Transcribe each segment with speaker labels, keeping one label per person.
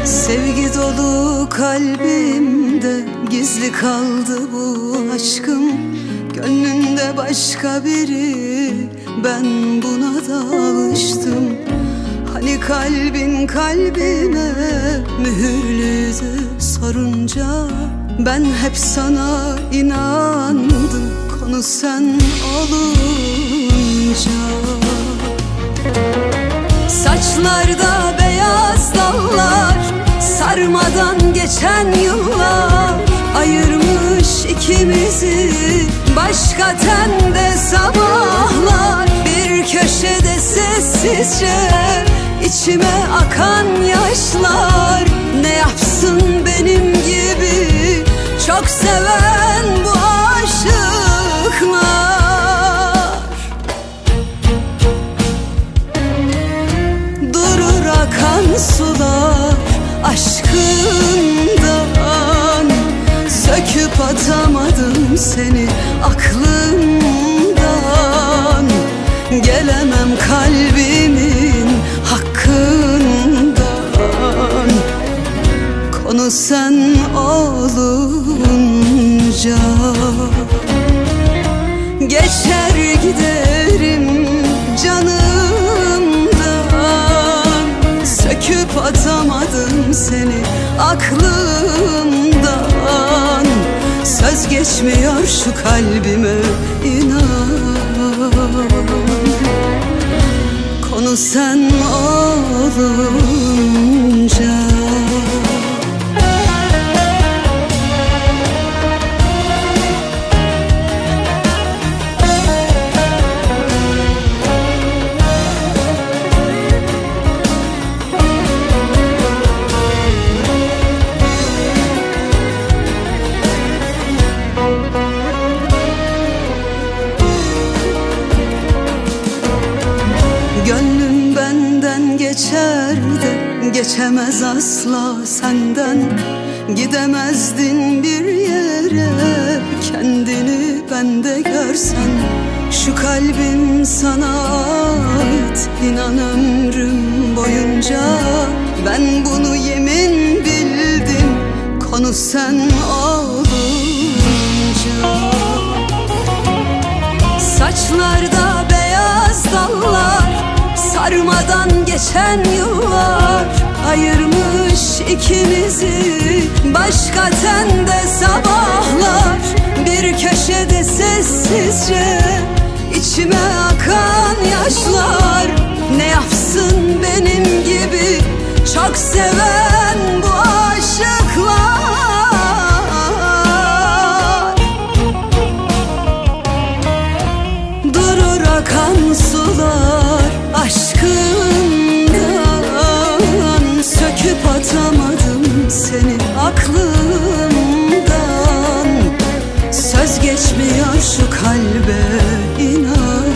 Speaker 1: Sevgi dolu kalbimde gizli kaldı bu aşkım. Gönlünde başka biri, ben buna da alıştım. Hani kalbin kalbime mühürlüydü sorunca, ben hep sana inandım konu sen olunca. Saçlarda beyaz dallar, sarmadan geçen yıllar ayırmış ikimizi. Başka tende sabahlar, bir köşede sessizce içime akan yaşlar. Ne yapsın benim gibi çok seven bu aşıklar? Durur akan sular aşkından, söküp atamadım seni aklımdan. Gelemem kalbimin hakkından, konu sen olunca. Geçer giderim canımdan, söküp atamadım seni aklımdan. Söz geçmiyor şu kalbime, inan. Konu sen olunca. Gönlüm benden geçer de geçemez asla senden. Gidemezdin bir yere kendini bende görsen. Şu kalbim sana ait, inan ömrüm boyunca. Ben bunu yemin bildim konu sen olunca. Saçlarda beyaz dallar, sarmadan geçen yıllar ayırmış ikimizi. Başka tende sabahlar, bir köşede sessizce içime akan yaşlar. Ne yapsın benim gibi çok seven bu aşıklar? Durur akan sular aşkından, söküp atamadım seni aklımdan. Söz geçmiyor şu kalbe, inan.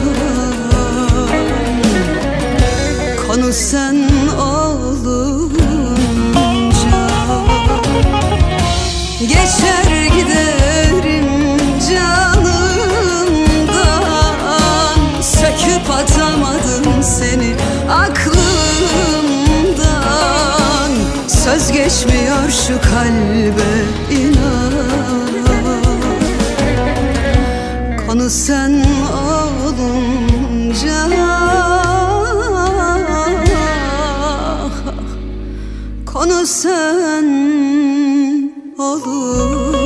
Speaker 1: Konu sen olunca. Geçer giderim canımdan, söküp atamadım seni aklımdan. Söz geçmiyor şu kalbe, inan. Konu sen olunca. Konu sen olunca.